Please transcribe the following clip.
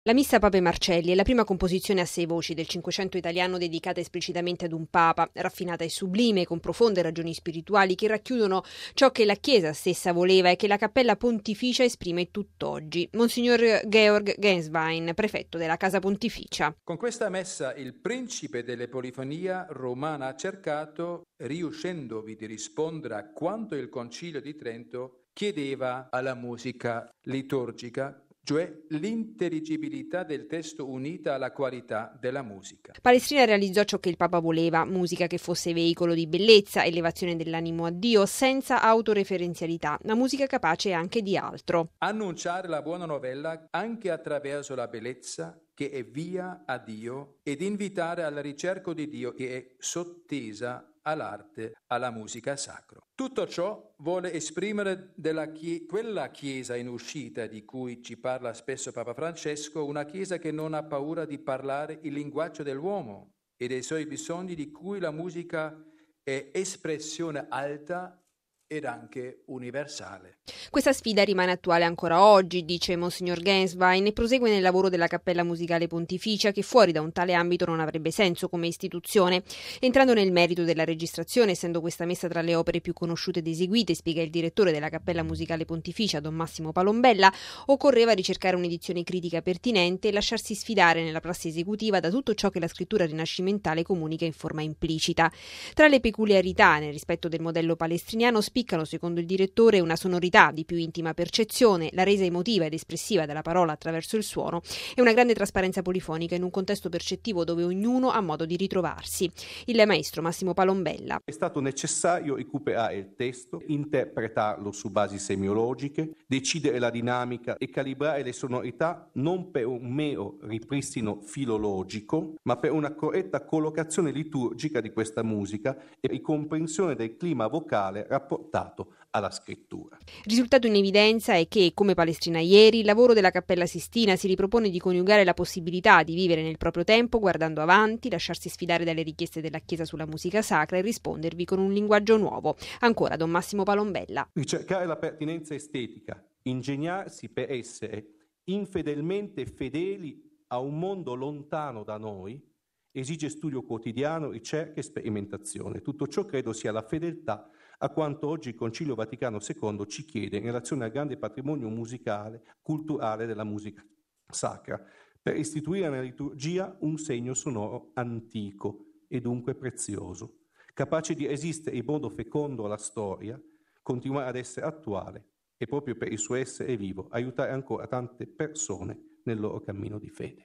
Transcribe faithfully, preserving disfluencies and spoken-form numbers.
La Missa Pape Marcelli è la prima composizione a sei voci del Cinquecento italiano dedicata esplicitamente ad un Papa, raffinata e sublime, con profonde ragioni spirituali che racchiudono ciò che la Chiesa stessa voleva e che la Cappella Pontificia esprime tutt'oggi. Monsignor Georg Genswein, prefetto della Casa Pontificia. Con questa messa il principe delle polifonia romana ha cercato, riuscendovi di rispondere a quanto il Concilio di Trento chiedeva alla musica liturgica, cioè l'intelligibilità del testo unita alla qualità della musica. Palestrina realizzò ciò che il Papa voleva, musica che fosse veicolo di bellezza, elevazione dell'animo a Dio, senza autoreferenzialità, una musica capace anche di altro. Annunciare la buona novella anche attraverso la bellezza che è via a Dio ed invitare alla ricerca di Dio che è sottesa all'arte, alla musica sacra. Tutto ciò vuole esprimere della chie- quella Chiesa in uscita di cui ci parla spesso Papa Francesco, una Chiesa che non ha paura di parlare il linguaggio dell'uomo e dei suoi bisogni, di cui la musica è espressione alta ed anche universale. Questa sfida rimane attuale ancora oggi, dice Monsignor Genswein, e prosegue nel lavoro della Cappella Musicale Pontificia, che fuori da un tale ambito non avrebbe senso come istituzione. Entrando nel merito della registrazione, essendo questa messa tra le opere più conosciute ed eseguite, spiega il direttore della Cappella Musicale Pontificia, Don Massimo Palombella, occorreva ricercare un'edizione critica pertinente e lasciarsi sfidare nella prassi esecutiva da tutto ciò che la scrittura rinascimentale comunica in forma implicita. Tra le peculiarità nel rispetto del modello palestriniano spiccano, secondo il direttore, una sonorità di più intima percezione, la resa emotiva ed espressiva della parola attraverso il suono e una grande trasparenza polifonica in un contesto percettivo dove ognuno ha modo di ritrovarsi. Il maestro Massimo Palombella. È stato necessario recuperare il testo, interpretarlo su basi semiologiche, decidere la dinamica e calibrare le sonorità non per un mero ripristino filologico, ma per una corretta collocazione liturgica di questa musica e ricomprensione del clima vocale rapportato alla scrittura. Il risultato in evidenza è che, come Palestrina ieri, il lavoro della Cappella Sistina si ripropone di coniugare la possibilità di vivere nel proprio tempo, guardando avanti, lasciarsi sfidare dalle richieste della Chiesa sulla musica sacra e rispondervi con un linguaggio nuovo. Ancora Don Massimo Palombella. Ricercare la pertinenza estetica, ingegnarsi per essere infedelmente fedeli a un mondo lontano da noi, esige studio quotidiano, ricerca e sperimentazione. Tutto ciò credo sia la fedeltà a quanto oggi il Concilio Vaticano secondo ci chiede in relazione al grande patrimonio musicale, culturale della musica sacra, per istituire nella liturgia un segno sonoro antico e dunque prezioso, capace di resistere in modo fecondo alla storia, continuare ad essere attuale e proprio per il suo essere vivo aiutare ancora tante persone nel loro cammino di fede.